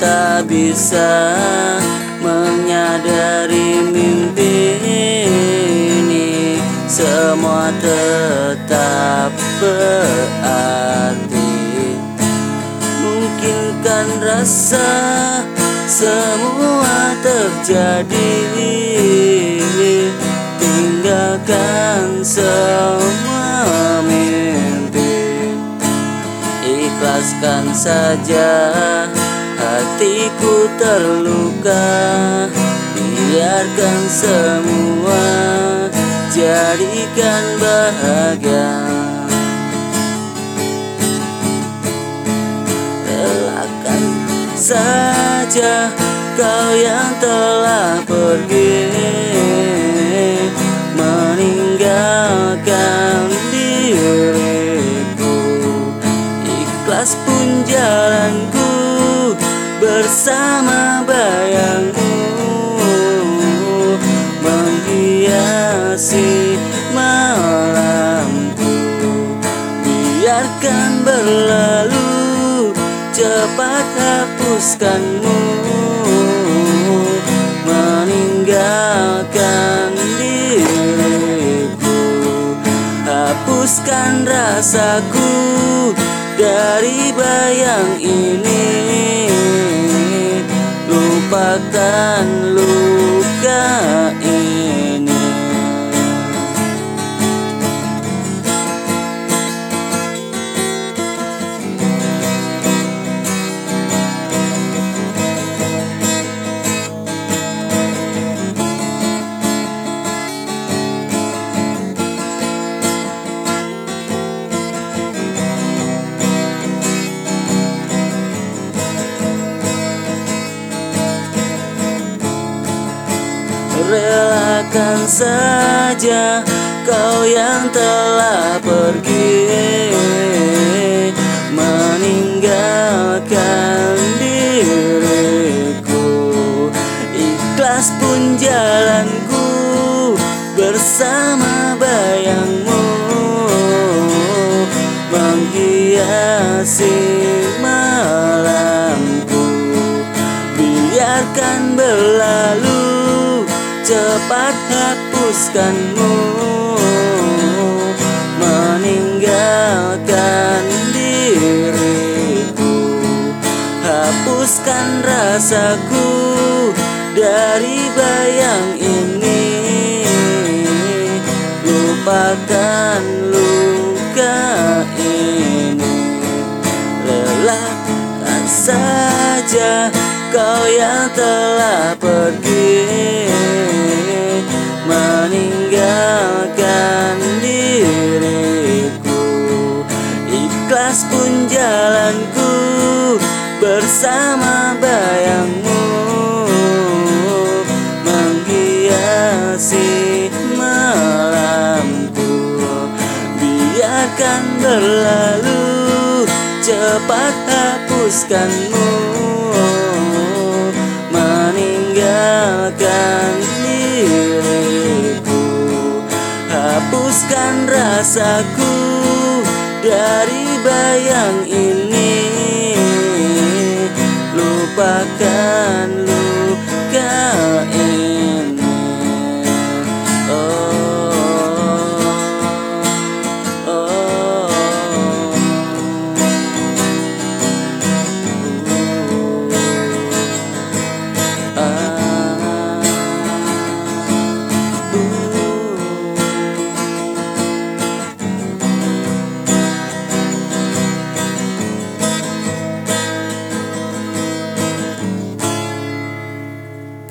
tak bisa menyadari mimpi ini, semua tetap berarti. Mungkinkan rasa semua terjadi, tinggalkan semua mimpi. Ikhlaskan saja hatiku terluka, biarkan semua jadikan bahagia. Relakan saja kau yang telah pergi, meninggalkan diriku. Ikhlas pun jalanku bersama bayangmu, menghiasi malamku. Biarkan berlalu, cepat hapuskanmu, meninggalkan diriku. Hapuskan rasaku dari bayang ini, lupakan luka ini. Relakan saja kau yang telah pergi, meninggalkan diriku. Ikhlas pun jalanku bersama bayangmu, menghiasi malamku. Biarkan berlalu, cepat hapuskanmu, meninggalkan diriku. Hapuskan rasaku dari bayang ini, lupakan luka ini. Relakan saja kau yang telah pergi, meninggalkan diriku. Ikhlas pun jalanku bersama bayangmu, menghiasi malamku. Biarkan berlalu, cepat hapuskanmu, meninggalkan diriku. Hapuskan rasaku dari bayang ini, lupakan